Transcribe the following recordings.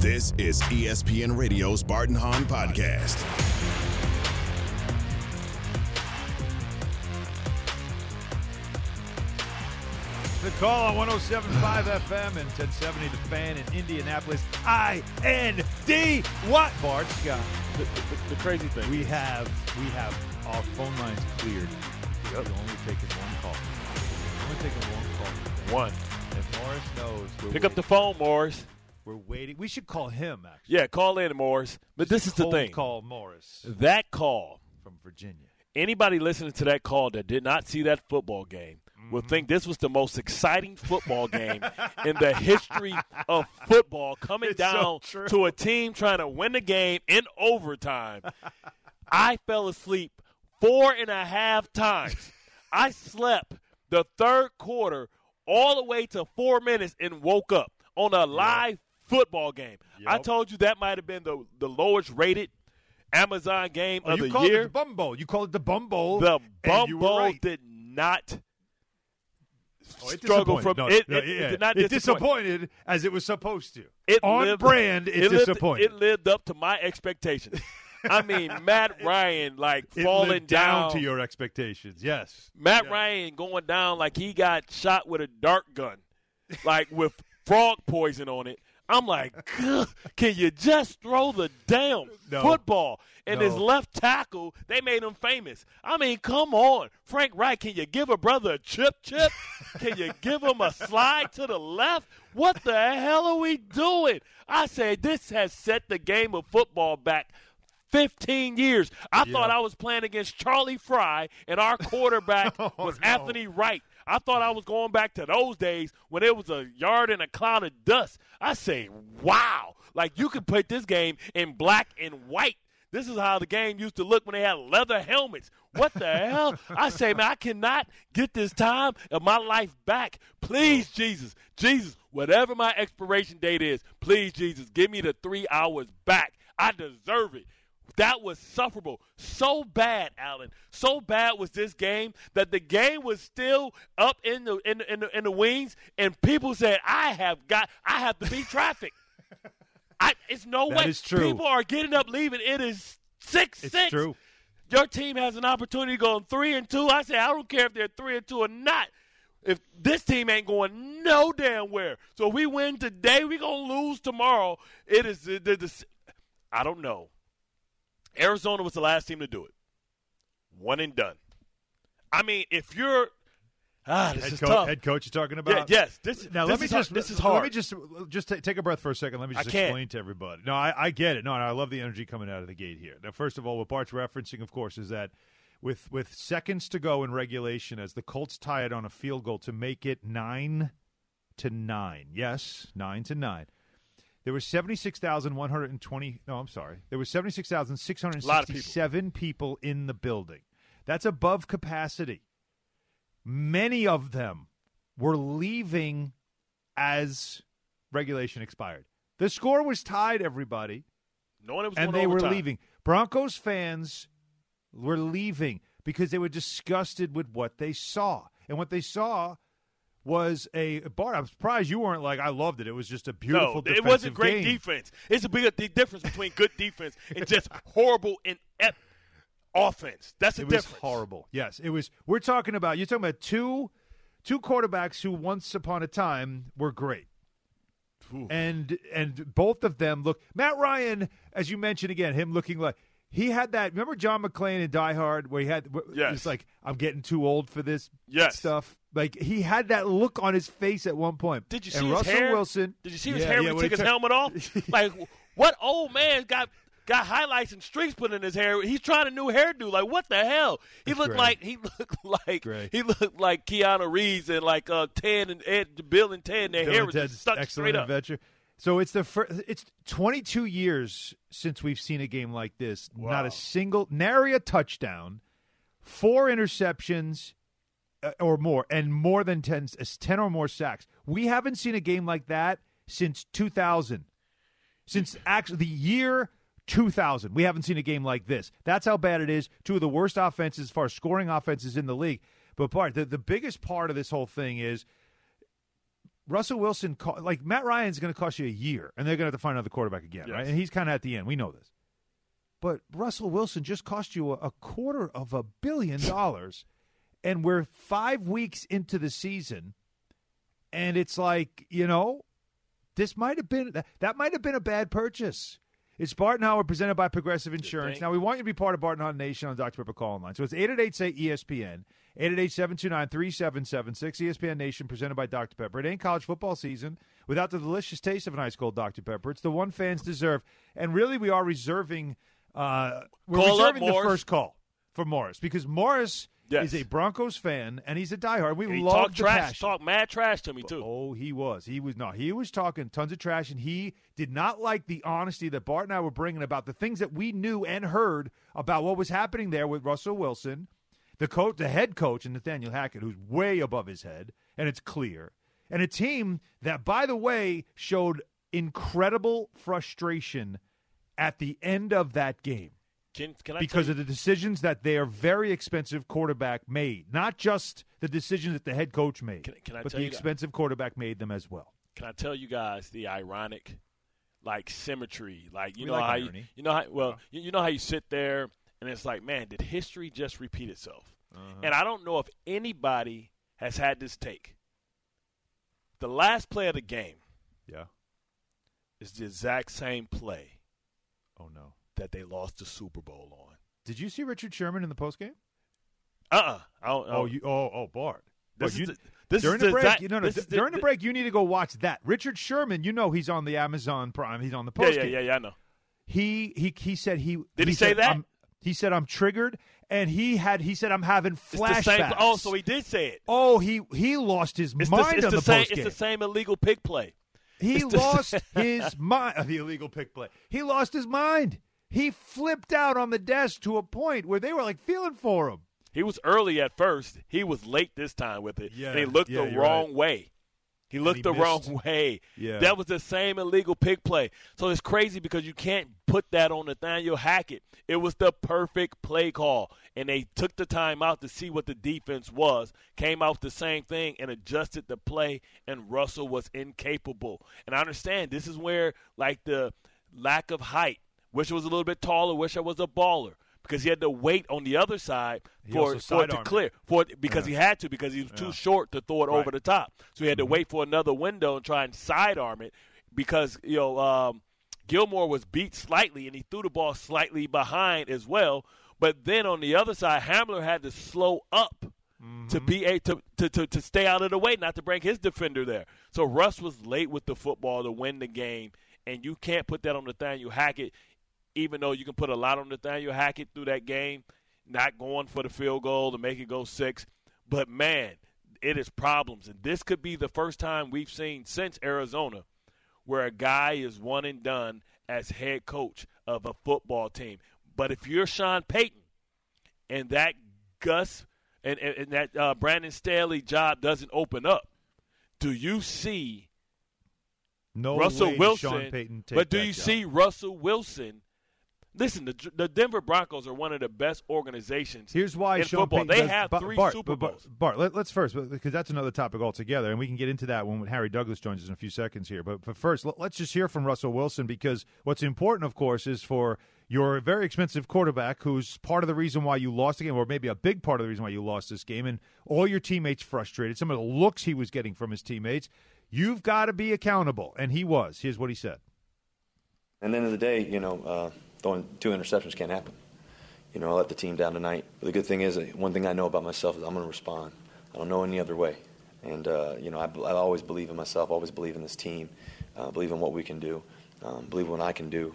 This is ESPN Radio's Bart and Hahn Podcast. The call on 107.5 FM and 1070 The Fan in Indianapolis. IND. What? Bart Scott. The crazy thing. We have our phone lines cleared. We're only taking one call. One. And Morris knows. Pick up the phone, Morris. We're waiting. We should call him, actually. Yeah, call in, Morris. But this is the thing. Call Morris. That call. From Virginia. Anybody listening to that call that did not see that football game will think this was the most exciting football game in the history of football, coming down to a team trying to win the game in overtime. I fell asleep 4.5 times. I slept the third quarter all the way to 4 minutes and woke up on a live football game. Yep. I told you that might have been the lowest rated Amazon game of the year. You called it the Bum Bowl. You called it the Bum Bowl. The Bum Bowl did not struggle from it. It did not disappoint. It disappointed as it was supposed to. It lived up to my expectations. I mean, Matt Ryan falling down to your expectations. Yes, Matt Ryan going down like he got shot with a dart gun, like with frog poison on it. I'm like, can you just throw the damn football? And his left tackle, they made him famous. I mean, come on. Frank Reich, can you give a brother a chip? Can you give him a slide to the left? What the hell are we doing? I say this has set the game of football back 15 years. I thought I was playing against Charlie Fry, and our quarterback was Anthony Wright. I thought I was going back to those days when it was a yard and a cloud of dust. I say, wow. Like, you could put this game in black and white. This is how the game used to look when they had leather helmets. What the hell? I say, man, I cannot get this time of my life back. Please, Jesus, whatever my expiration date is, please, Jesus, give me the 3 hours back. I deserve it. That was sufferable. So bad, Allen. So bad was this game that the game was still up in the wings, and people said, I have to beat traffic. It's no way. That is true. People are getting up, leaving. It is 6-6. It's true. Your team has an opportunity to go 3-2. I say, I don't care if they're 3-2 or not. If this team ain't going no damn where. So if we win today, we're going to lose tomorrow. It is I don't know. Arizona was the last team to do it. One and done. I mean, if you're this is tough. Head coach you're talking about? Yes. This is hard. Let me just take a breath for a second. Let me just explain to everybody. No, I get it. No, I love the energy coming out of the gate here. Now, first of all, what Bart's referencing, of course, is that with seconds to go in regulation, as the Colts tie it on a field goal to make it 9-9. Yes, 9-9. There were 76,120. No, I'm sorry. There were 76,667 people in the building. That's above capacity. Many of them were leaving as regulation expired. The score was tied, everybody. No one was and they were leaving. Broncos fans were leaving because they were disgusted with what they saw. And what they saw was Bart, I'm surprised you weren't like, I loved it. It was just a beautiful defensive game. It wasn't great defense. It's a big difference between good defense and just horrible inept offense. That's the difference. It was horrible. Yes, it was. You're talking about two quarterbacks who once upon a time were great. Ooh. And both of them look. Matt Ryan, as you mentioned again, him looking like he had that. Remember John McClane in Die Hard, where he's like, I'm getting too old for this stuff. Like, he had that look on his face at one point. Did you see his hair? Wilson, Did you see his hair when he took his helmet off? Like, what old man got highlights and streaks put in his hair? He's trying a new hairdo. Like, what the hell? He looked like Keanu Reeves and like Ted and Bill and Ted, and their hair was just stuck straight up. Adventure. So it's it's 22 years since we've seen a game like this. Wow. Not a single, nary a touchdown, 4 interceptions or more, and more than 10 or more sacks. We haven't seen a game like that since 2000. Since actually the year 2000. We haven't seen a game like this. That's how bad it is. Two of the worst offenses as far as scoring offenses in the league. But Bart, the biggest part of this whole thing is Russell Wilson, Matt Ryan's going to cost you a year, and they're going to have to find another quarterback again, right? And he's kind of at the end. We know this. But Russell Wilson just cost you $250 million, and we're 5 weeks into the season, and it's like, this might have been that might have been a bad purchase. It's Bart and Howard presented by Progressive Insurance. Now, we want you to be part of Bart and Howard Nation on Dr. Pepper Call Line. So it's 888-SAY-ESPN, 888-729-3776, ESPN Nation presented by Dr. Pepper. It ain't college football season without the delicious taste of an ice-cold Dr. Pepper. It's the one fans deserve. And really, we are reserving the first call for Morris because Morris is a Broncos fan, and he's a diehard. We love the passion. Talk mad trash to me, too. Oh, he was. He was talking tons of trash, and he did not like the honesty that Bart and I were bringing about the things that we knew and heard about what was happening there with Russell Wilson, the head coach, and Nathaniel Hackett, who's way above his head, and it's clear. And a team that, by the way, incredible frustration at the end of that game. Because of the decisions that their very expensive quarterback made. Not just the decisions that the head coach made, but the expensive quarterback made them as well. Can I tell you guys the ironic, symmetry? You know how you sit there and it's like, man, did history just repeat itself? Uh-huh. And I don't know if anybody has had this take. The last play of the game is the exact same play. Oh, no. That they lost the Super Bowl on. Did you see Richard Sherman in the postgame? Bart. During the break, you need to go watch that. Richard Sherman, he's on the Amazon Prime. He's on the postgame. Yeah, I know. He said he Did he say that? He said I'm triggered, and he said I'm having flashbacks. So he did say it. Oh, he lost his mind on the postgame. It's the same illegal pick play. He lost his mind. The illegal pick play. He lost his mind. He flipped out on the desk to a point where they were feeling for him. He was early at first. He was late this time with it. Yeah, and he looked the wrong way. He looked the wrong way. Yeah. That was the same illegal pick play. So it's crazy because you can't put that on Nathaniel Hackett. It was the perfect play call. And they took the time out to see what the defense was, came out the same thing, and adjusted the play, and Russell was incapable. And I understand this is where, the lack of height, wish I was a little bit taller, wish I was a baller. Because he had to wait on the other side for it to clear. Because he had to, because he was too short to throw it over the top. So he had to wait for another window and try and sidearm it because, Gilmore was beat slightly, and he threw the ball slightly behind as well. But then on the other side, Hamler had to slow up to be able to stay out of the way, not to bring his defender there. So Russ was late with the football to win the game, and you can't put that on Nathaniel Hackett. Even though you can put a lot on Nathaniel Hackett through that game, not going for the field goal to make it go 6. But, man, it is problems. And this could be the first time we've seen since Arizona where a guy is one and done as head coach of a football team. But if you're Sean Payton and that Gus and that Brandon Staley job doesn't open up, do you see Russell Wilson? Sean Payton but do you see Russell Wilson? Listen, the Denver Broncos are one of the best organizations. Here's why in Sean football. Payton they have 3 Super Bowls. Bart, let's first, because that's another topic altogether, and we can get into that when Harry Douglas joins us in a few seconds here. But first, let's just hear from Russell Wilson, because what's important, of course, is for your very expensive quarterback, who's part of the reason why you lost the game, or maybe a big part of the reason why you lost this game, and all your teammates frustrated, some of the looks he was getting from his teammates. You've got to be accountable, and he was. Here's what he said. At the end of the day, throwing 2 interceptions can't happen. I let the team down tonight. But the good thing is, one thing I know about myself is I'm going to respond. I don't know any other way. And, I always believe in myself, always believe in this team, believe in what we can do, believe in what I can do.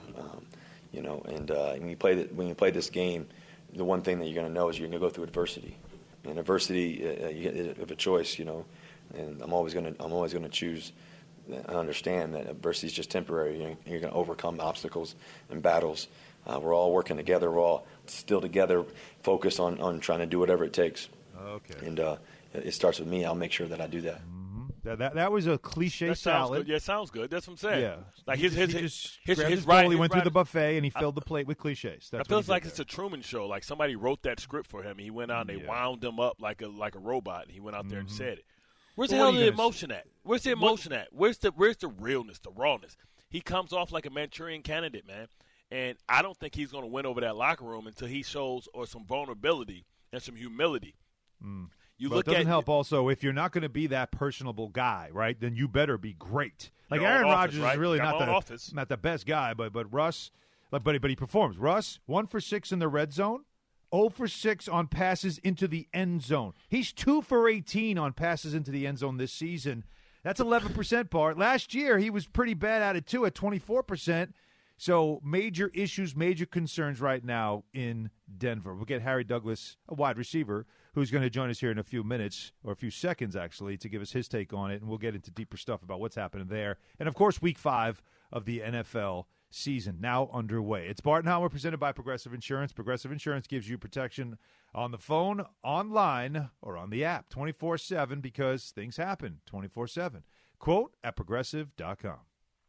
And when you play this game, the one thing that you're going to know is you're going to go through adversity. And adversity, you have a choice, and I'm always going to choose and understand that adversity is just temporary. You're going to overcome obstacles and battles. We're all working together. We're all still together, focused on trying to do whatever it takes. Okay. And it starts with me. I'll make sure that I do that. Mm-hmm. That was a cliche salad. Yeah, sounds good. That's what I'm saying. Yeah. Like he went through the buffet and he filled the plate with cliches. It feels like it's a Truman Show. Like somebody wrote that script for him. He went out and they wound him up like a robot. And he went out there and said it. Where's the hell the emotion at? Where's the emotion at? Where's the realness, the rawness? He comes off like a Manchurian candidate, man. And I don't think he's going to win over that locker room until he shows some vulnerability and some humility. It doesn't help also if you're not going to be that personable guy, right? Then you better be great. Like Aaron Rodgers is really not the best guy, but Russ, but he performs. Russ 1 for 6 in the red zone, 0 for 6 on passes into the end zone. He's 2 for 18 on passes into the end zone this season. That's 11%, Bart. Last year he was pretty bad at it too, at 24%. So major issues, major concerns right now in Denver. We'll get Harry Douglas, a wide receiver, who's going to join us here in a few minutes, or a few seconds actually, to give us his take on it, and we'll get into deeper stuff about what's happening there. And, of course, Week 5 of the NFL season now underway. It's Bart and Howard presented by Progressive Insurance. Progressive Insurance gives you protection on the phone, online, or on the app 24/7 because things happen 24/7. Quote at Progressive.com.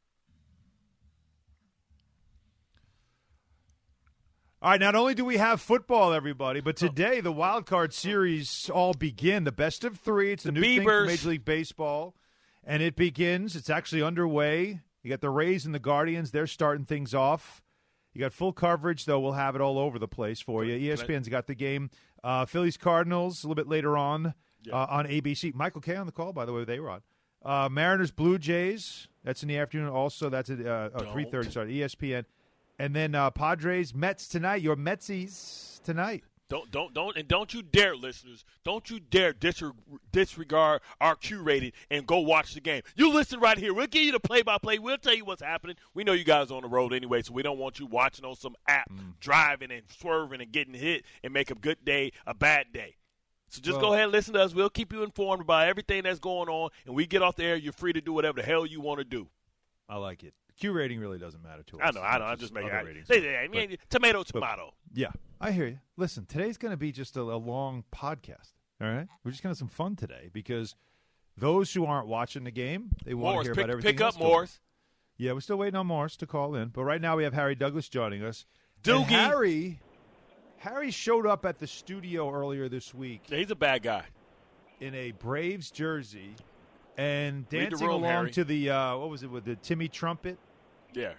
All right, not only do we have football, everybody, but today the wild card series all begin. The best of 3. It's a new thing for Major League Baseball, and it begins. It's actually underway. You got the Rays and the Guardians. They're starting things off. You got full coverage, though. We'll have it all over the place for you. ESPN's got the game. Phillies Cardinals a little bit later on on ABC. Michael Kay on the call, by the way, with A-Rod. Mariners Blue Jays. That's in the afternoon. Also, that's at 3:30. Sorry, ESPN. And then Padres, Mets tonight. Your Metsies tonight. Don't you dare, listeners. Don't you dare disregard our Q rating and go watch the game. You listen right here. We'll give you the play-by-play. We'll tell you what's happening. We know you guys are on the road anyway, so we don't want you watching on some app, driving and swerving and getting hit and make a good day a bad day. So just go ahead and listen to us. We'll keep you informed about everything that's going on, and we get off the air, you're free to do whatever the hell you want to do. I like it. Q rating really doesn't matter to us. I know. I'm just making it. Tomato. Yeah, I hear you. Listen, today's going to be just a long podcast, all right? We're just going to have some fun today because those who aren't watching the game, they want to hear about everything else. Pick up Morris. Yeah, we're still waiting on Morris to call in. But right now we have Harry Douglas joining us. Doogie. Harry showed up at the studio earlier this week. Yeah, he's a bad guy. In a Braves jersey and dancing along Harry. To the, what was it, with the Timmy Trumpet? Yeah.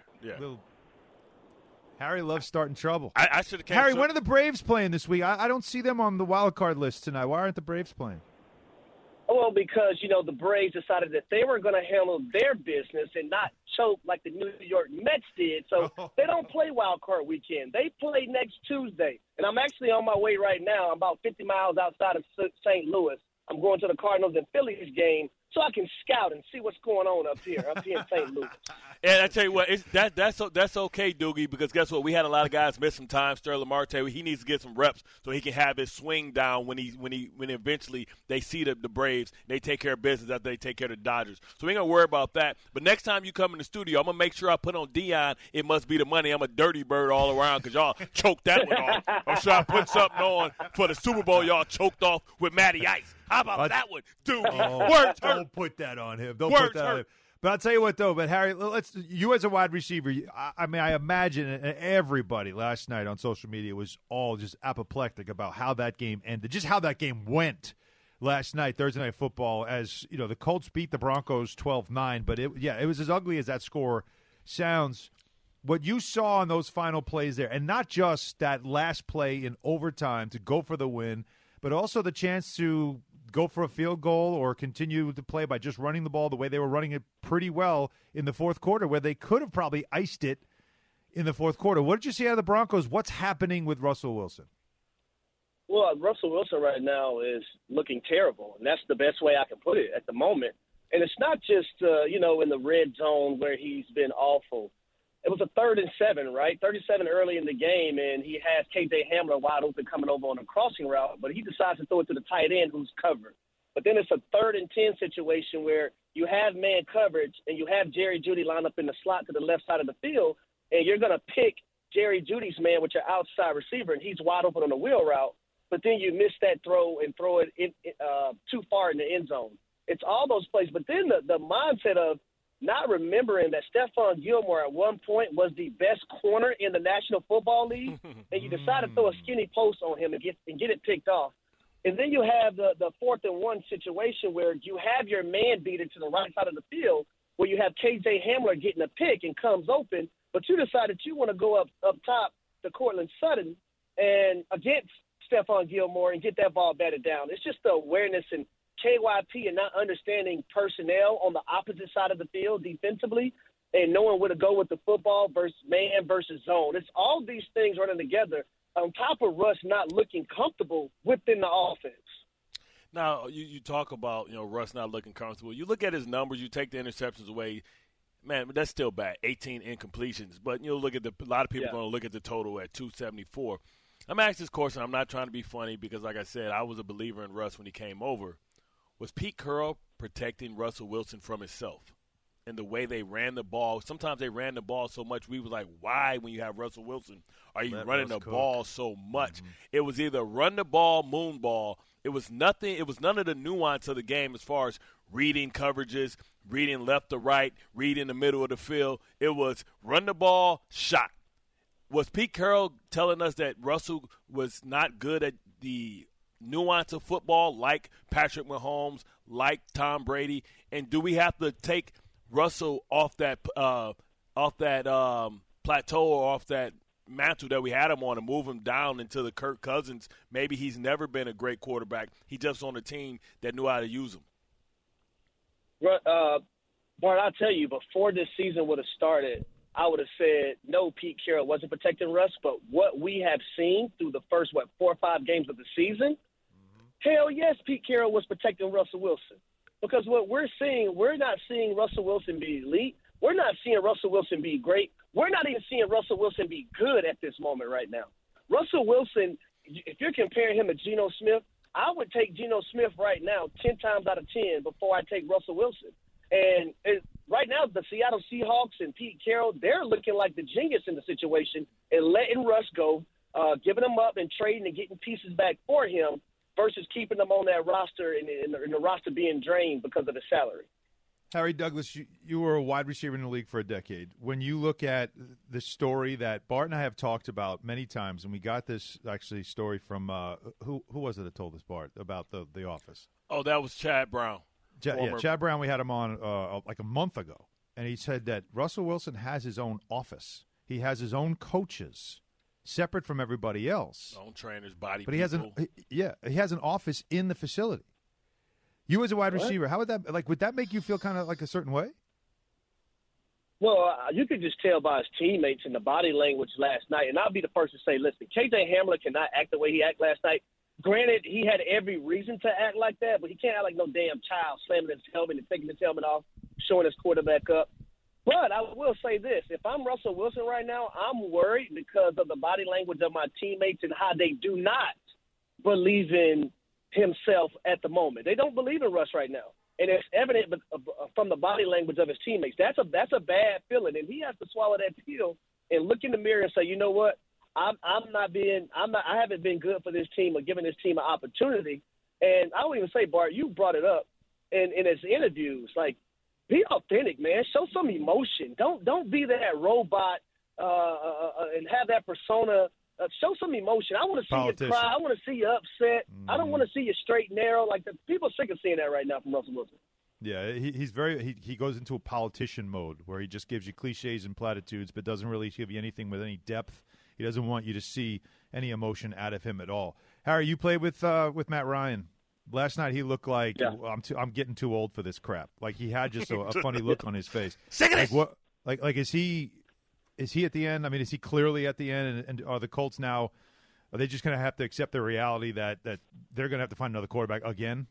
Harry loves starting trouble. I should have. Harry, when are the Braves playing this week? I don't see them on the wild card list tonight. Why aren't the Braves playing? Well, because, the Braves decided that they were going to handle their business and not choke like the New York Mets did. So they don't play wild card weekend. They play next Tuesday. And I'm actually on my way right now. I'm about 50 miles outside of St. Louis. I'm going to the Cardinals and Phillies game so I can scout and see what's going on up here in St. Louis. And I tell you what, that's okay, Doogie, because guess what? We had a lot of guys miss some time. Sterling Marte, he needs to get some reps so he can have his swing down when eventually they see the Braves. They take care of business after they take care of the Dodgers. So we ain't gonna worry about that. But next time you come in the studio, I'm gonna make sure I put on Dion. It must be the money. I'm a dirty bird all around because y'all choked that one off. I'm sure I put something on for the Super Bowl. Y'all choked off with Matty Ice. How about that one, Doogie? Words hurt. Don't put that on him. Don't put that on him. But I'll tell you what, though. But Harry, you as a wide receiver, I imagine everybody last night on social media was all just apoplectic about how that game ended, just how that game went last night, Thursday Night Football. As the Colts beat the Broncos 12-9, but it was as ugly as that score sounds. What you saw on those final plays there, and not just that last play in overtime to go for the win, but also the chance to go for a field goal or continue to play by just running the ball the way they were running it pretty well in the fourth quarter, where they could have probably iced it in the fourth quarter. What did you see out of the Broncos? What's happening with Russell Wilson? Well, Russell Wilson right now is looking terrible, and that's the best way I can put it at the moment. And it's not just, in the red zone where he's been awful. It was a 3rd and 7, right? 37 early in the game, and he has K.J. Hamler wide open coming over on a crossing route, but he decides to throw it to the tight end who's covered. But then it's a 3rd and 10 situation where you have man coverage and you have Jerry Jeudy lined up in the slot to the left side of the field, and you're going to pick Jerry Judy's man with your outside receiver, and he's wide open on the wheel route, but then you miss that throw and throw it too far in the end zone. It's all those plays. But then the mindset of not remembering that Stephon Gilmore at one point was the best corner in the National Football League, and you decide to throw a skinny post on him and get it picked off. And then you have the 4th and 1 situation where you have your man beater to the right side of the field, where you have KJ Hamler getting a pick and comes open, but you decided you want to go up top to Cortland Sutton and against Stephon Gilmore and get that ball batted down. It's just the awareness and KYP and not understanding personnel on the opposite side of the field defensively and knowing where to go with the football versus man versus zone. It's all these things running together on top of Russ not looking comfortable within the offense. Now, you talk about, Russ not looking comfortable. You look at his numbers, you take the interceptions away, man, that's still bad, 18 incompletions. But look at a lot of people are going to look at the total at 274. I'm asking this question. I'm not trying to be funny because, like I said, I was a believer in Russ when he came over. Was Pete Carroll protecting Russell Wilson from himself? And the way they ran the ball, sometimes they ran the ball so much we was like, why, when you have Russell Wilson, are you running the ball so much? Mm-hmm. It was either run the ball, moon ball. It was nothing. It was none of the nuance of the game as far as reading coverages, reading left to right, reading the middle of the field. It was run the ball, shot. Was Pete Carroll telling us that Russell was not good at the nuance of football like Patrick Mahomes, like Tom Brady? And do we have to take Russell off that plateau or off that mantle that we had him on and move him down into the Kirk Cousins? Maybe he's never been a great quarterback. He just on a team that knew how to use him. Bart, I'll tell you, before this season would have started, I would have said, no, Pete Carroll wasn't protecting Russ. But what we have seen through the first, 4 or 5 games of the season, hell yes, Pete Carroll was protecting Russell Wilson. Because what we're seeing, we're not seeing Russell Wilson be elite. We're not seeing Russell Wilson be great. We're not even seeing Russell Wilson be good at this moment right now. Russell Wilson, if you're comparing him to Geno Smith, I would take Geno Smith right now 10 times out of 10 before I take Russell Wilson. And right now, the Seattle Seahawks and Pete Carroll, they're looking like the genius in the situation and letting Russ go, giving him up and trading and getting pieces back for him versus keeping them on that roster and the roster being drained because of the salary. Harry Douglas, you were a wide receiver in the league for a decade. When you look at the story that Bart and I have talked about many times, and we got this actually story from who was it that told us, Bart, about the Office? Oh, that was Chad Brown. Chad Brown. We had him on like a month ago, and he said that Russell Wilson has his own office. He has his own coaches, separate from everybody else. Own trainers, body. But he has an office in the facility. You as a wide receiver, how would that would that make you feel kind of like a certain way? Well, you could just tell by his teammates and the body language last night. And I'll be the first to say, listen, KJ Hamler cannot act the way he acted last night. Granted, he had every reason to act like that, but he can't act like no damn child slamming his helmet and taking his helmet off, showing his quarterback up. But I will say this. If I'm Russell Wilson right now, I'm worried because of the body language of my teammates and how they do not believe in himself at the moment. They don't believe in Russ right now. And it's evident from the body language of his teammates. That's a bad feeling. And he has to swallow that pill and look in the mirror and say, you know what? I haven't been good for this team or giving this team an opportunity. And I will even say, Bart, you brought it up in his interviews. Like, be authentic, man. Show some emotion. Don't be that robot and have that persona. Show some emotion. I want to see you cry. I want to see you upset. I don't want to see you straight and narrow. Like, people are sick of seeing that right now from Russell Wilson. Yeah, he goes into a politician mode where he just gives you cliches and platitudes, but doesn't really give you anything with any depth. He doesn't want you to see any emotion out of him at all. Harry, you played with Matt Ryan. Last night he looked like I'm getting too old for this crap. Like, he had just a funny look on his face. Sick of this. What? Like is he at the end? I mean, is he clearly at the end? And are the Colts now? Are they just going to have to accept the reality that they're going to have to find another quarterback again?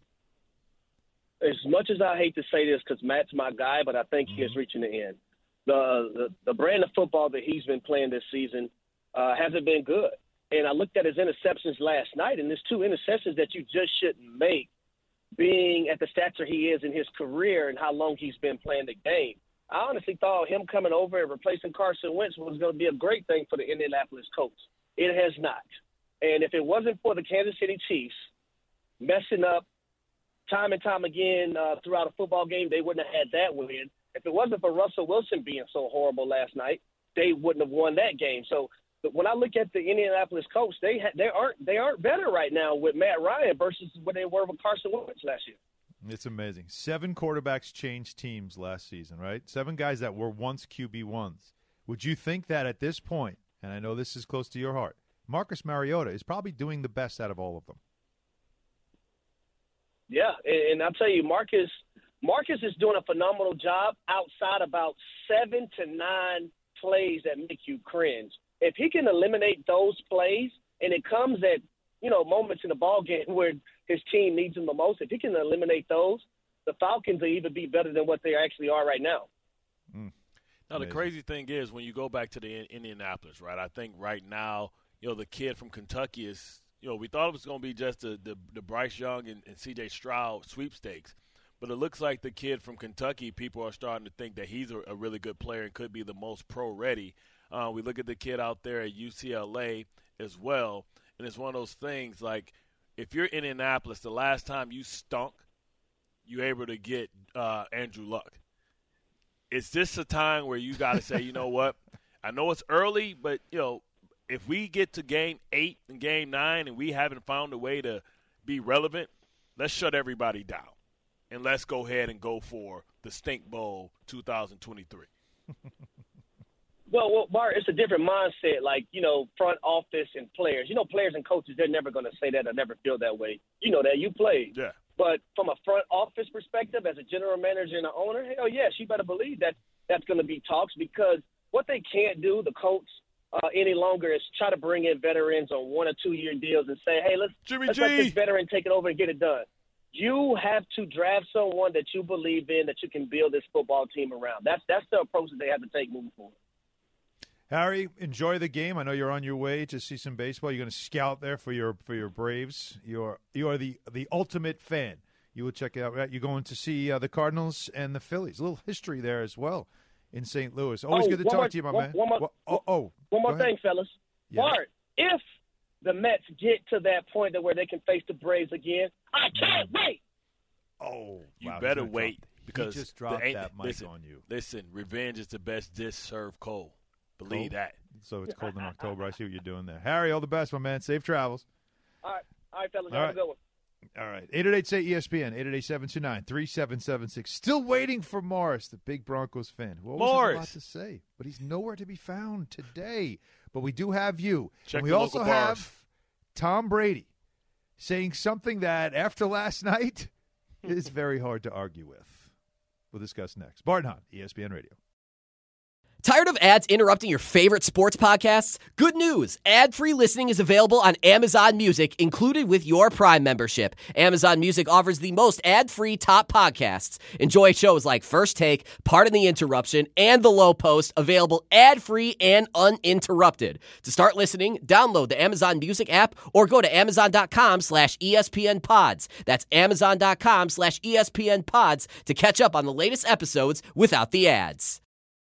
As much as I hate to say this because Matt's my guy, but I think he is reaching the end. The brand of football that he's been playing this season hasn't been good. And I looked at his interceptions last night, and there's 2 interceptions that you just shouldn't make, being at the stature he is in his career and how long he's been playing the game. I honestly thought him coming over and replacing Carson Wentz was going to be a great thing for the Indianapolis Colts. It has not. And if it wasn't for the Kansas City Chiefs messing up time and time again throughout a football game, they wouldn't have had that win. If it wasn't for Russell Wilson being so horrible last night, they wouldn't have won that game. So when I look at the Indianapolis Colts, they aren't better right now with Matt Ryan versus what they were with Carson Wentz last year. It's amazing. 7 quarterbacks changed teams last season, right? 7 guys that were once QB1s. Would you think that at this point, and I know this is close to your heart, Marcus Mariota is probably doing the best out of all of them? Yeah, and I'll tell you, Marcus is doing a phenomenal job outside about 7 to 9 plays that make you cringe. If he can eliminate those plays, and it comes at, moments in the ball game where his team needs him the most, if he can eliminate those, the Falcons will even be better than what they actually are right now. Now, the crazy thing is when you go back to the Indianapolis, right, I think right now, the kid from Kentucky is, we thought it was going to be just the Bryce Young and C.J. Stroud sweepstakes. But it looks like the kid from Kentucky, people are starting to think that he's a really good player and could be the most pro-ready. We look at the kid out there at UCLA as well, and it's one of those things like if you're in Indianapolis, the last time you stunk, you're able to get Andrew Luck. It's just a time where you got to say, you know what, I know it's early, but, if we get to game 8 and game 9 and we haven't found a way to be relevant, let's shut everybody down. And let's go ahead and go for the Stink Bowl 2023. Well, Bart, it's a different mindset, like, front office and players. Players and coaches, they're never going to say that or never feel that way. You know that. You played. Yeah. But from a front office perspective, as a general manager and an owner, hell yes, you better believe that that's going to be talks, because what they can't do, the coach, any longer, is try to bring in veterans on 1 or 2 year deals and say, hey, let's let this veteran take it over and get it done. You have to draft someone that you believe in, that you can build this football team around. That's the approach that they have to take moving forward. Harry, enjoy the game. I know you're on your way to see some baseball. You're going to scout there for your Braves. You are the ultimate fan. You will check it out. You're going to see the Cardinals and the Phillies. A little history there as well in St. Louis. Always good to talk to you, my man. One more thing, fellas. Yeah. Bart, if the Mets get to that point where they can face the Braves again, I can't wait. Oh, you better wait, because he just dropped that mic on you. Listen, revenge is the best dish served cold. Believe that. So it's cold in October. I see what you're doing there. Harry, all the best, my man. Safe travels. All right, fellas. Have a good one. All right. 888-SAY-ESPN, 888-729-3776. Still waiting for Morris, the big Broncos fan. Who always has a lot to say, but he's nowhere to be found today. But we do have you. Check and we the also local bars. have Tom Brady saying something that, after last night, is very hard to argue with. We'll discuss next. Bart Hahn, ESPN Radio. Tired of ads interrupting your favorite sports podcasts? Good news! Ad-free listening is available on Amazon Music, included with your Prime membership. Amazon Music offers the most ad-free top podcasts. Enjoy shows like First Take, Pardon the Interruption, and The Low Post, available ad-free and uninterrupted. To start listening, download the Amazon Music app or go to Amazon.com/ESPN Pods. That's Amazon.com/ESPN Pods to catch up on the latest episodes without the ads.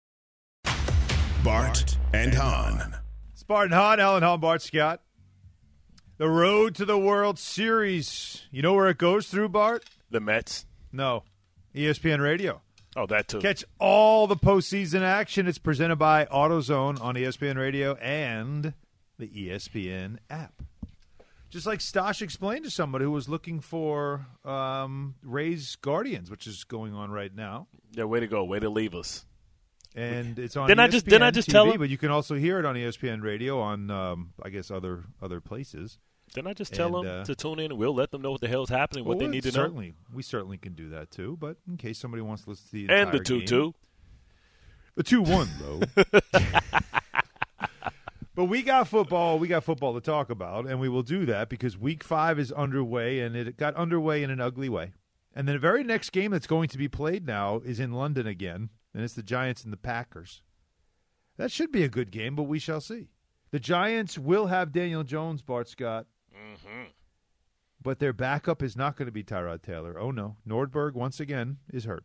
Bart and Hahn. It's Bart and Hahn, Alan Hahn, Bart Scott. The road to the World Series. You know where it goes through, Bart? The Mets? No. ESPN Radio. Oh, that too. Catch all the postseason action. It's presented by AutoZone on ESPN Radio and the ESPN app. Just like Stosh explained to somebody who was looking for Rays Guardians, which is going on right now. Yeah, way to go. Way to leave us. And it's on didn't ESPN I just TV, tell him? but you can also hear it on ESPN Radio on, I guess, other places. Didn't I just tell them to tune in and we'll let them know what the hell's happening, what they need to know? We certainly can do that, too, but in case somebody wants to listen to the entire and the 2-2. The 2-1, though. But we got football to talk about, and we will do that because Week 5 is underway, and it got underway in an ugly way. And the very next game that's going to be played now is in London again. And it's the Giants and the Packers. That should be a good game, but we shall see. The Giants will have Daniel Jones, Bart Scott. Mm-hmm. But their backup is not going to be Tyrod Taylor. Oh, no. Nordberg, once again, is hurt.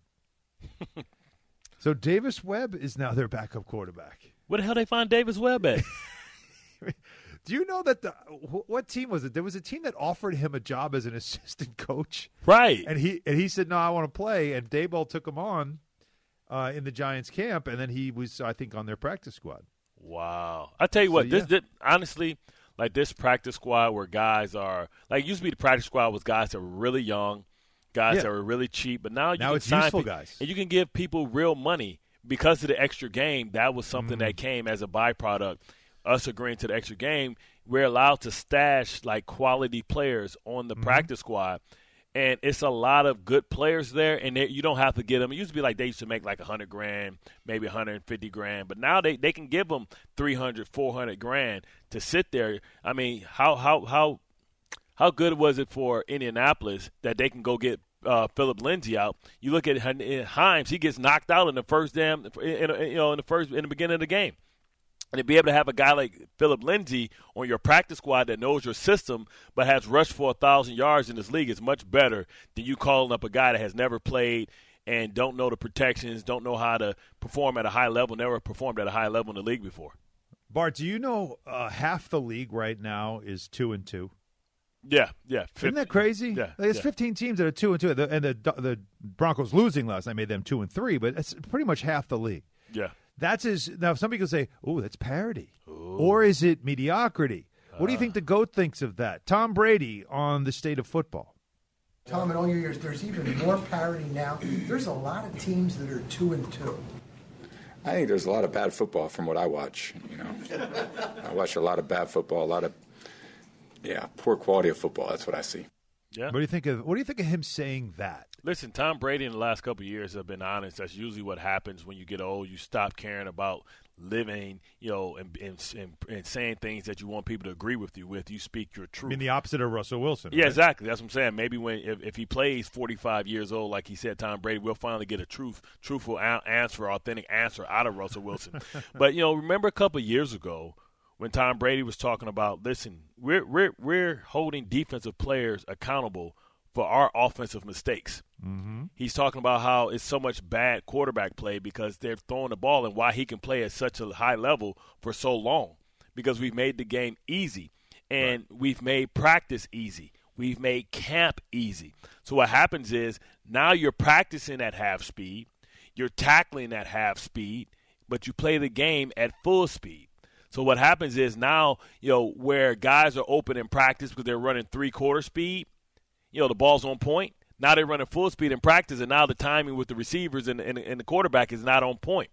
So Davis Webb is now their backup quarterback. Where the hell they find Davis Webb at? Do you know that what team was it? There was a team that offered him a job as an assistant coach. Right. And he said, no, I want to play. And Daboll took him on. In the Giants camp, and then he was, I think, on their practice squad. Wow. I tell you what, this honestly, like this practice squad where guys are – like used to be the practice squad was guys that were really young, guys that were really cheap. But now it's useful guys. And you can give people real money because of the extra game. That was something that came as a byproduct. Us agreeing to the extra game, we're allowed to stash like quality players on the practice squad. And it's a lot of good players there, and you don't have to get them. It used to be like they used to make like $100,000, maybe $150,000, but now they can give them $300,000, $400,000 to sit there. I mean, how good was it for Indianapolis that they can go get Philip Lindsay out? You look at Himes; he gets knocked out in the first in the beginning of the game. And to be able to have a guy like Philip Lindsay on your practice squad that knows your system but has rushed for 1,000 yards in this league is much better than you calling up a guy that has never played and don't know the protections, don't know how to perform at a high level, never performed at a high level in the league before. Bart, do you know half the league right now is 2-2? Yeah. Isn't that crazy? Yeah, there's 15 teams that are 2-2, and the Broncos losing last night made them 2-3, but it's pretty much half the league. Yeah. Now some people say, "Oh, that's parity," or is it mediocrity? What do you think the GOAT thinks of that? Tom Brady on the state of football. Tom, in all your years, there's even more parity now. There's a lot of teams that are 2-2. I think there's a lot of bad football from what I watch. I watch a lot of bad football, a lot of poor quality of football. That's what I see. Yeah. What do you think of him saying that? Listen, Tom Brady in the last couple of years have been honest. That's usually what happens when you get old. You stop caring about living, and saying things that you want people to agree with you with. You speak your truth. I mean, the opposite of Russell Wilson. Yeah, right? exactly. That's what I'm saying. Maybe if he plays 45 years old, like he said, Tom Brady, we'll finally get a truthful answer, authentic answer out of Russell Wilson. But remember a couple of years ago when Tom Brady was talking about, listen, we're holding defensive players accountable for our offensive mistakes. Mm-hmm. He's talking about how it's so much bad quarterback play because they're throwing the ball and why he can play at such a high level for so long, because we've made the game easy and we've made practice easy. We've made camp easy. So what happens is now you're practicing at half speed, you're tackling at half speed, but you play the game at full speed. So what happens is now, where guys are open in practice because they're running 3/4 speed, the ball's on point. Now they're running full speed in practice, and now the timing with the receivers and the quarterback is not on point.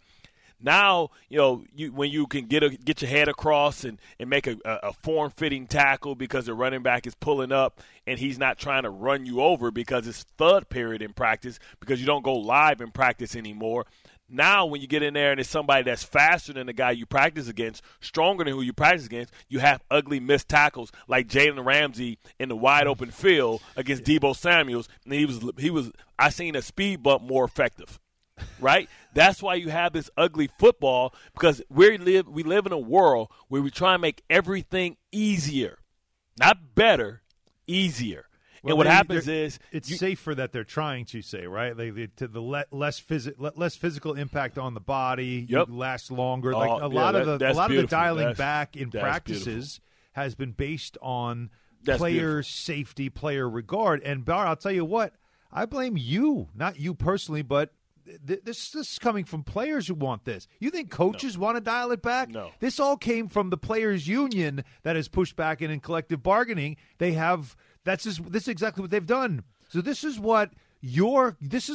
Now, when you can get your head across and make a form-fitting tackle because the running back is pulling up and he's not trying to run you over because it's third period in practice because you don't go live in practice anymore. Now, when you get in there and it's somebody that's faster than the guy you practice against, stronger than who you practice against, you have ugly missed tackles like Jalen Ramsey in the wide open field against Deebo Samuels, and he was. I seen a speed bump more effective, right? That's why you have this ugly football, because we live in a world where we try and make everything easier, not better, easier. Well, and what happens is it's safer that they're trying to say, right? The less physical impact on the body, you last longer. Like a lot of the dialing back in practices has been based on player safety, player regard. And Bar, I'll tell you what, I blame you, not you personally, but this is coming from players who want this. You think coaches want to dial it back? No. This all came from the players' union that has pushed back in collective bargaining. They have. This is exactly what they've done. So this is what your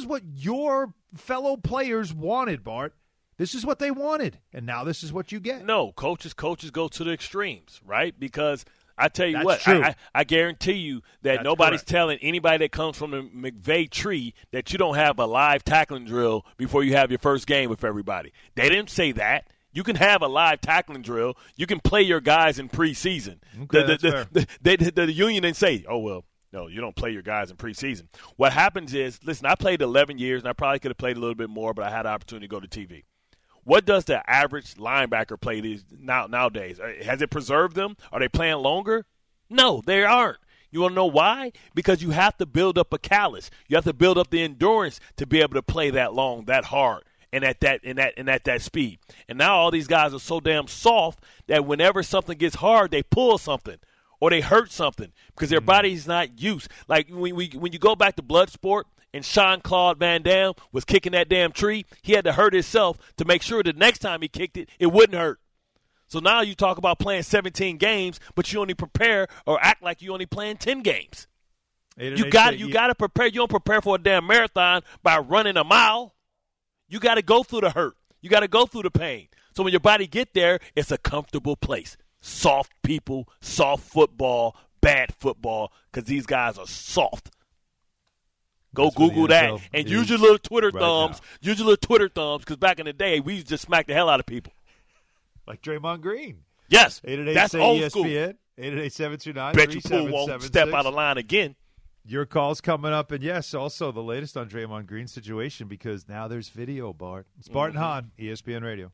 fellow players wanted, Bart. This is what they wanted, and now this is what you get. No, coaches go to the extremes, right? Because I tell you what, true. I guarantee you that nobody's telling anybody that comes from the McVay tree that you don't have a live tackling drill before you have your first game with everybody. They didn't say that. You can have a live tackling drill. You can play your guys in preseason. Okay, the union didn't say, oh, well, no, you don't play your guys in preseason. What happens is, listen, I played 11 years, and I probably could have played a little bit more, but I had the opportunity to go to TV. What does the average linebacker play nowadays? Has it preserved them? Are they playing longer? No, they aren't. You want to know why? Because you have to build up a callus. You have to build up the endurance to be able to play that long, that hard. And at that speed. And now all these guys are so damn soft that whenever something gets hard, they pull something or they hurt something because their body's not used. Like when you go back to Bloodsport and Jean-Claude Van Damme was kicking that damn tree, he had to hurt himself to make sure the next time he kicked it, it wouldn't hurt. So now you talk about playing 17 games, but you only prepare or act like you only playing 10 games. You got to prepare. You don't prepare for a damn marathon by running a mile. You got to go through the hurt. You got to go through the pain. So when your body get there, it's a comfortable place. Soft people, soft football, bad football, because these guys are soft. Go Google that and use your little Twitter thumbs. Use your little Twitter thumbs, because back in the day, we used to smack the hell out of people. Like Draymond Green. Yes. 888 that's old ESPN, school. 888-729-3776. Bet you Poole won't step out of line again. Your call's coming up, and yes, also the latest on Draymond Green's situation, because now there's video, Bart. It's Bart and Hahn, ESPN Radio.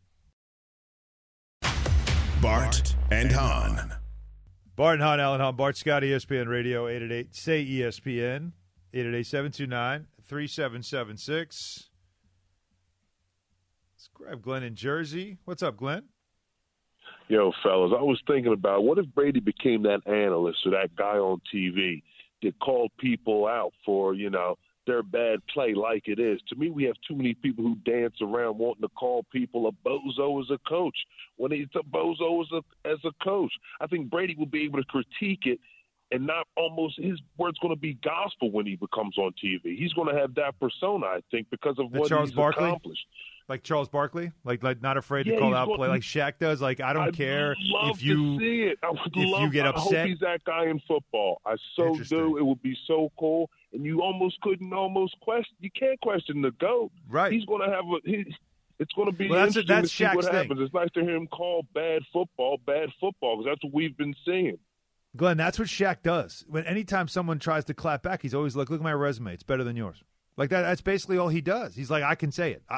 Bart and Hahn. Bart and Hahn, Alan Hahn, Bart Scott, ESPN Radio, 888-SAY-ESPN, 888-729-3776. Let's grab Glenn in Jersey. What's up, Glenn? Yo, fellas, I was thinking about what if Brady became that analyst or that guy on TV that called people out for, their bad play like it is. To me, we have too many people who dance around wanting to call people a bozo as a coach when he's a bozo as a coach. I think Brady will be able to critique it and not almost his word's going to be gospel when he becomes on TV. He's going to have that persona, I think, because of what he's accomplished. Like Charles Barkley, like not afraid to call out play like Shaq does. Like I don't care if you see it. I would if you get upset. I hope he's that guy in football. I so do. It would be so cool, and you couldn't question. You can't question the GOAT. Right. He's going to have it's going to be interesting to see what happens. It's nice to hear him call bad football, because that's what we've been seeing. Glenn, that's what Shaq does. Anytime someone tries to clap back, he's always like, "Look at my resume; it's better than yours." Like that. That's basically all he does. He's like, I can say it.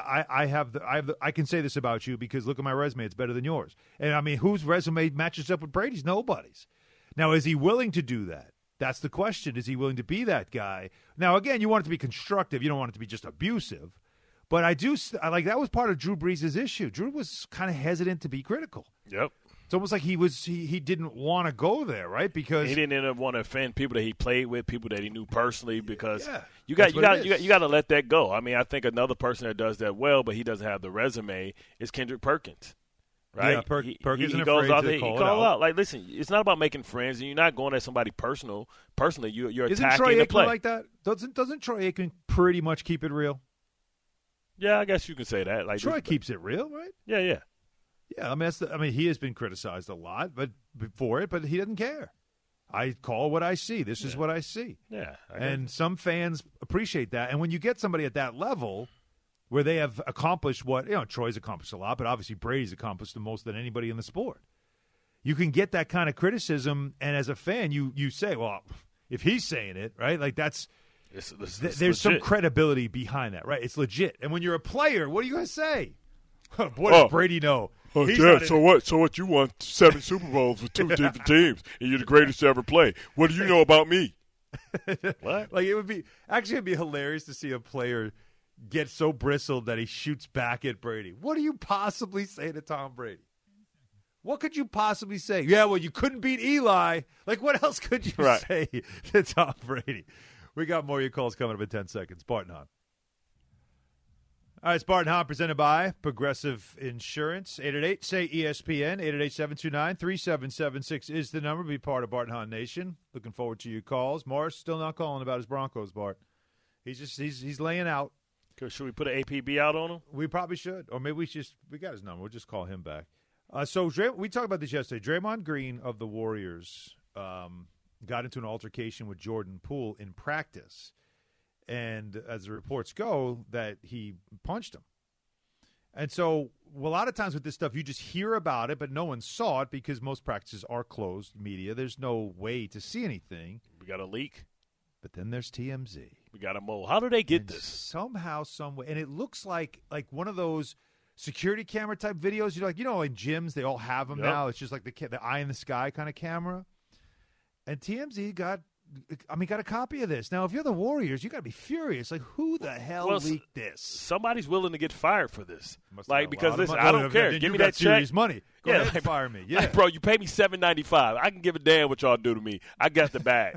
I can say this about you because look at my resume. It's better than yours. And I mean, whose resume matches up with Brady's? Nobody's. Now, is he willing to do that? That's the question. Is he willing to be that guy? Now, again, you want it to be constructive. You don't want it to be just abusive. But I like that was part of Drew Brees' issue. Drew was kind of hesitant to be critical. Yep. It's almost like he didn't want to go there, right? Because he didn't want to offend people that he played with, people that he knew personally. Because you got to let that go. I mean, I think another person that does that well, but he doesn't have the resume, is Kendrick Perkins, right? Yeah, Perkins he goes out there, he calls out. Like, listen, it's not about making friends, and you're not going at somebody personally. You're Isn't attacking Troy the Aikman play. like that? Doesn't Troy Aikman pretty much keep it real? Yeah, I guess you can say that. Like Troy keeps it real, right? Yeah. Yeah, I mean, he has been criticized a lot, but he doesn't care. I call what I see. This is what I see. Yeah, and some fans appreciate that. And when you get somebody at that level, where they have accomplished what Troy's accomplished a lot, but obviously Brady's accomplished the most than anybody in the sport. You can get that kind of criticism, and as a fan, you say, well, if he's saying it, right? Like that's there's legit. Some credibility behind that, right? It's legit. And when you're a player, what are you going to say? What does Brady know? Oh, Dad, so what? So what? You won 7 Super Bowls with 2 different teams, and you're the greatest to ever play. What do you know about me? What? Like it'd be hilarious to see a player get so bristled that he shoots back at Brady. What do you possibly say to Tom Brady? What could you possibly say? Yeah, well, you couldn't beat Eli. Like, what else could you say to Tom Brady? We got more of your calls coming up in 10 seconds. Bart and Hahn. All right, it's Bart and Hahn presented by Progressive Insurance. 888-SAY-ESPN. 888-729-3776 is the number. Be part of Bart and Hahn Nation. Looking forward to your calls. Morris still not calling about his Broncos, Bart. He's laying out. Should we put an APB out on him? We probably should. Or maybe we got his number. We'll just call him back. So we talked about this yesterday. Draymond Green of the Warriors got into an altercation with Jordan Poole in practice. And as the reports go, that he punched him. And so a lot of times with this stuff, you just hear about it, but no one saw it because most practices are closed media. There's no way to see anything. We got a leak. But then there's TMZ. We got a mole. How do they get this? Somehow, some way. And it looks like one of those security camera type videos. In gyms, they all have them now. It's just like the eye in the sky kind of camera. And TMZ got a copy of this. Now, if you're the Warriors, you got to be furious. Like, who the hell leaked this? Somebody's willing to get fired for this. Because listen, I don't care. Give me that check. Serious money. Go ahead and fire me. Yeah, bro, you pay me $7.95. I can give a damn what y'all do to me. I got the bag.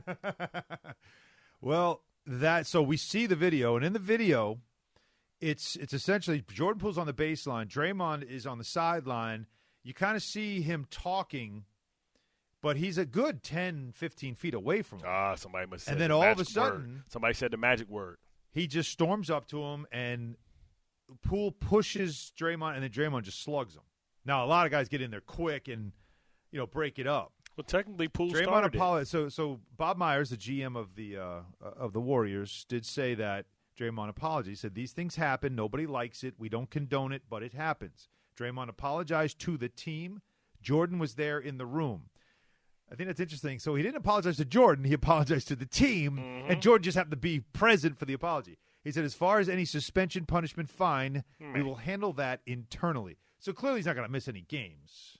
Well, so we see the video, and in the video, it's essentially Jordan Poole's on the baseline. Draymond is on the sideline. you kind of see him talking, but he's a good 10, 15 feet away from him. Somebody must. And then all of a sudden, somebody said the magic word. He just storms up to him, and Poole pushes Draymond, and then Draymond just slugs him. Now, a lot of guys get in there quick and break it up. Well, technically, Poole Draymond started apologized. So Bob Myers, the GM of the Warriors, did say that Draymond apologized. He said, these things happen. Nobody likes it. We don't condone it, but it happens. Draymond apologized to the team. Jordan was there in the room. I think that's interesting. So he didn't apologize to Jordan. He apologized to the team, and Jordan just happened to be present for the apology. He said, as far as any suspension, punishment, fine, we will handle that internally. So clearly he's not going to miss any games.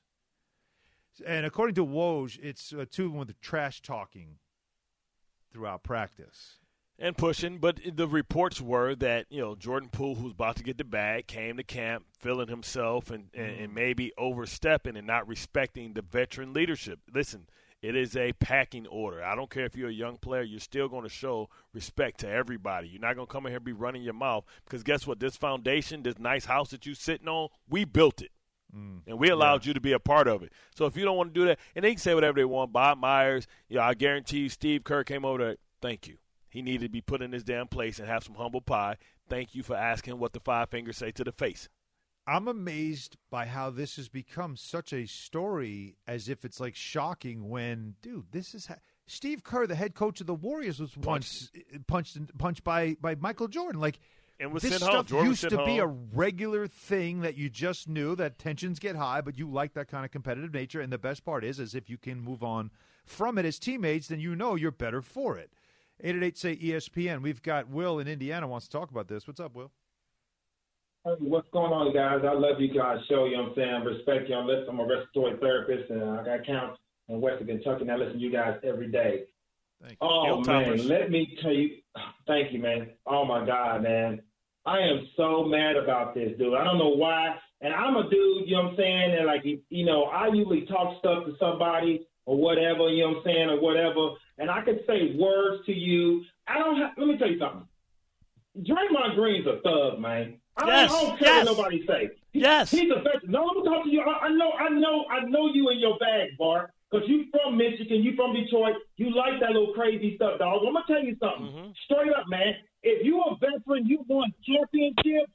And according to Woj, it's two with the trash talking throughout practice. And pushing, but the reports were that, Jordan Poole, who's about to get the bag, came to camp feeling himself and maybe overstepping and not respecting the veteran leadership. Listen, it is a packing order. I don't care if you're a young player, you're still going to show respect to everybody. You're not going to come in here and be running your mouth because guess what? This foundation, this nice house that you're sitting on, we built it. And we allowed you to be a part of it. So if you don't want to do that, and they can say whatever they want, Bob Myers, I guarantee you Steve Kerr came over there, thank you. He needed to be put in his damn place and have some humble pie. Thank you for asking what the five fingers say to the face. I'm amazed by how this has become such a story as if it's like shocking when, dude, this is Steve Kerr, the head coach of the Warriors, was once punched by Michael Jordan. Like, and was this sent stuff home. Jordan used was to sent be home. a regular thing that you just knew that tensions get high, but you like that kind of competitive nature. And the best part is if you can move on from it as teammates, then you're better for it. 888-SAY-ESPN. We've got Will in Indiana wants to talk about this. What's up, Will? Hey, what's going on, guys? I love you guys' show. You know what I'm saying? I respect you. I'm a respiratory therapist, and I got accounts in Western Kentucky, and I listen to you guys every day. Thank you. Oh, man, let me tell you. Thank you, man. Oh, my God, man. I am so mad about this, dude. I don't know why. And I'm a dude, you know what I'm saying, and, like, I usually talk stuff to somebody or whatever, you know what I'm saying, or whatever, and I can say words to you. Let me tell you something. Draymond Green's a thug, man. I don't care what nobody say. He's a veteran. No, I'm talking to you. I know you in your bag, Bart, because you from Michigan, you from Detroit. You like that little crazy stuff, dog. I'm going to tell you something. Straight up, man. If you a veteran, you won championships,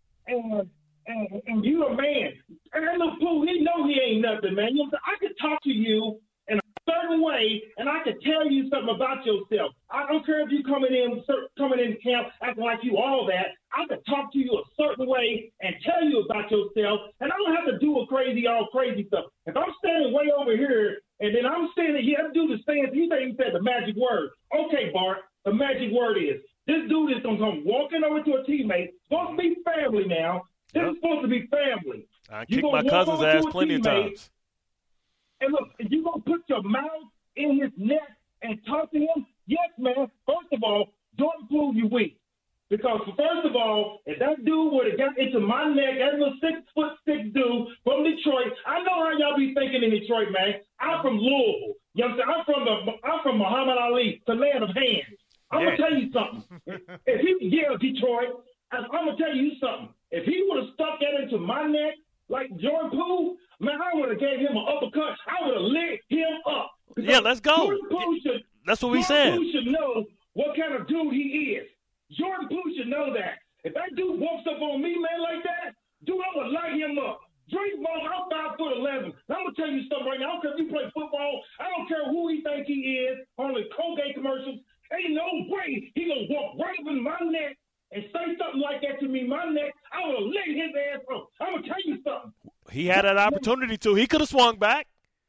and you a man. And that little fool, he know he ain't nothing, man. You know, I could talk to you in a certain way, and I could tell you something about yourself. I don't care if you coming in camp acting like you all that. I could talk to you a certain way and tell you about yourself, and I don't have to do all crazy stuff. If I'm standing way over here, and then I'm standing here, I do the same. You said the magic word. Okay, Bart, the magic word is this dude is going to come walking over to a teammate. It's supposed to be family now. This is supposed to be family. I kicked my cousin's ass plenty of times. And look, if you're going to put your mouth in his neck and talk to him, yes, man, first of all, don't prove you weak. Because, first of all, if that dude would have got into my neck, that little 6'6" dude from Detroit, I know how y'all be thinking in Detroit, man. I'm from Louisville. You know what I'm saying? I'm from Muhammad Ali, the land of hands. I'm going to tell you something. Detroit, I'm going to tell you something. If he would have stuck that into my neck like Jordan Poole, man, I would have gave him an uppercut. I would have lit him up. Yeah, let's go. That's what we said. Jordan Poole should know what kind of dude he is. Jordan Poole should know that. If that dude walks up on me, man, like that, dude, I would light him up. Draymond, I'm 5'11". I'm going to tell you something right now. I don't care if you play football. I don't care who he think he is on the Colgate commercials. Ain't no way he going to walk right up in my neck and say something like that to me, my neck. I would have lit his ass up. I'm going to tell you something. He had an opportunity to. He could have swung back.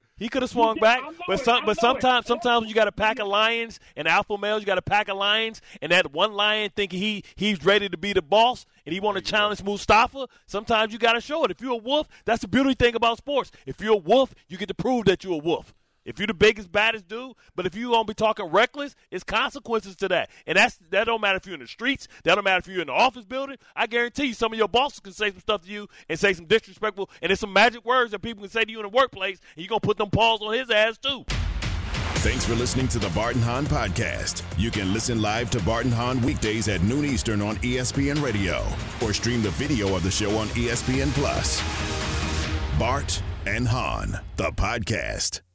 But sometimes you got a pack of lions and alpha males. You got a pack of lions, and that one lion thinking he's ready to be the boss, and he want to challenge Mustafa. Sometimes you got to show it. If you're a wolf, that's the beauty thing about sports. If you're a wolf, you get to prove that you're a wolf. If you're the biggest, baddest dude, but if you're going to be talking reckless, it's consequences to that. And that don't matter if you're in the streets. That don't matter if you're in the office building. I guarantee you some of your bosses can say some stuff to you and say some disrespectful, and there's some magic words that people can say to you in the workplace, and you're going to put them paws on his ass too. Thanks for listening to the Bart and Hahn Podcast. You can listen live to Bart and Hahn weekdays at noon Eastern on ESPN Radio or stream the video of the show on ESPN+. Bart and Hahn, the podcast.